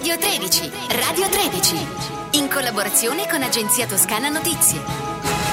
Radio 13, Radio 13, in collaborazione con Agenzia Toscana Notizie.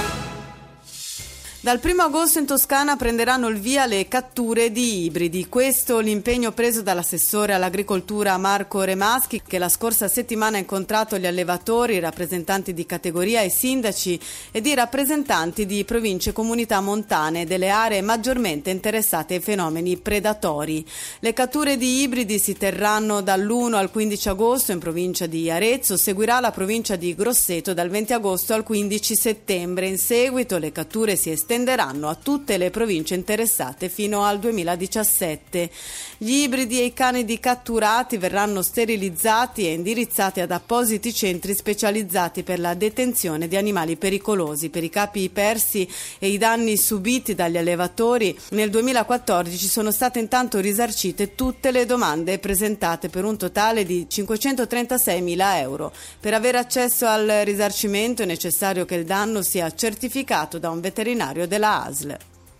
Dal 1 agosto in Toscana prenderanno il via le catture di ibridi. Questo l'impegno preso dall'assessore all'agricoltura Marco Remaschi, che la scorsa settimana ha incontrato gli allevatori, i rappresentanti di categoria, i sindaci ed i rappresentanti di province e comunità montane delle aree maggiormente interessate ai fenomeni predatori. Le catture di ibridi si terranno dall'1 al 15 agosto in provincia di Arezzo, seguirà la provincia di Grosseto dal 20 agosto al 15 settembre. In seguito le catture si estenderanno a tutte le province interessate fino al 2017. Gli ibridi e i canidi catturati verranno sterilizzati e indirizzati ad appositi centri specializzati per la detenzione di animali pericolosi. Per i capi persi e i danni subiti dagli allevatori, nel 2014 sono state intanto risarcite tutte le domande presentate per un totale di 536.000 euro. Per avere accesso al risarcimento è necessario che il danno sia certificato da un veterinario della ASL.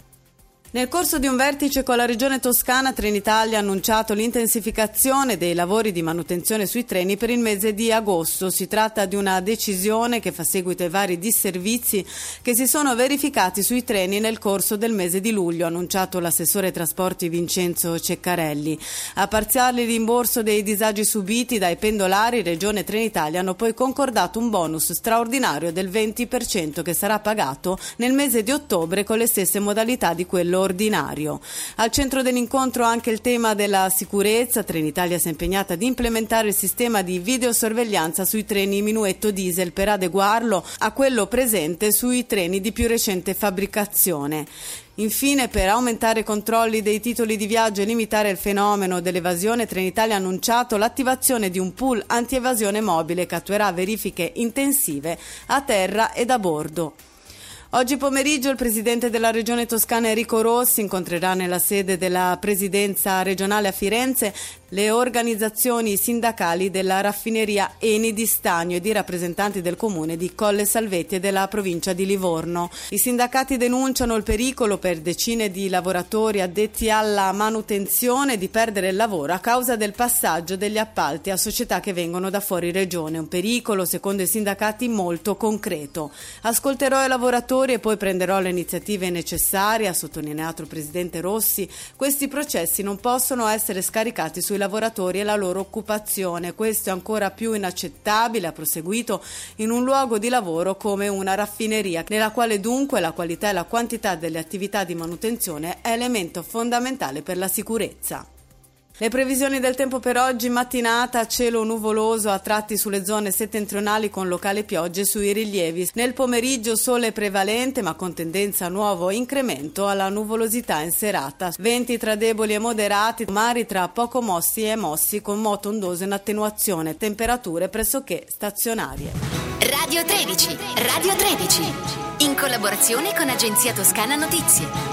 Nel corso di un vertice con la Regione Toscana, Trenitalia ha annunciato l'intensificazione dei lavori di manutenzione sui treni per il mese di agosto. Si tratta di una decisione che fa seguito ai vari disservizi che si sono verificati sui treni nel corso del mese di luglio, ha annunciato l'assessore ai trasporti Vincenzo Ceccarelli. A parziale rimborso dei disagi subiti dai pendolari, Regione Trenitalia hanno poi concordato un bonus straordinario del 20% che sarà pagato nel mese di ottobre con le stesse modalità di quello ordinario. Al centro dell'incontro anche il tema della sicurezza. Trenitalia si è impegnata ad implementare il sistema di videosorveglianza sui treni minuetto diesel per adeguarlo a quello presente sui treni di più recente fabbricazione. Infine, per aumentare i controlli dei titoli di viaggio e limitare il fenomeno dell'evasione, Trenitalia ha annunciato l'attivazione di un pool anti-evasione mobile che attuerà verifiche intensive a terra ed a bordo. Oggi pomeriggio il presidente della Regione Toscana Enrico Rossi incontrerà nella sede della presidenza regionale a Firenze le organizzazioni sindacali della raffineria Eni di Stagno ed i rappresentanti del comune di Colle Salvetti e della provincia di Livorno. I sindacati denunciano il pericolo per decine di lavoratori addetti alla manutenzione di perdere il lavoro a causa del passaggio degli appalti a società che vengono da fuori regione. Un pericolo, secondo i sindacati, molto concreto. Ascolterò i lavoratori e poi prenderò le iniziative necessarie, ha sottolineato il presidente Rossi. Questi processi non possono essere scaricati sui lavoratori e la loro occupazione. Questo è ancora più inaccettabile, ha proseguito, in un luogo di lavoro come una raffineria, nella quale dunque la qualità e la quantità delle attività di manutenzione è elemento fondamentale per la sicurezza. Le previsioni del tempo per oggi: mattinata, cielo nuvoloso a tratti sulle zone settentrionali con locali piogge sui rilievi. Nel pomeriggio sole prevalente ma con tendenza a nuovo incremento alla nuvolosità in serata. Venti tra deboli e moderati, mari tra poco mossi e mossi con moto ondoso in attenuazione, temperature pressoché stazionarie. Radio 13, Radio 13, in collaborazione con Agenzia Toscana Notizie.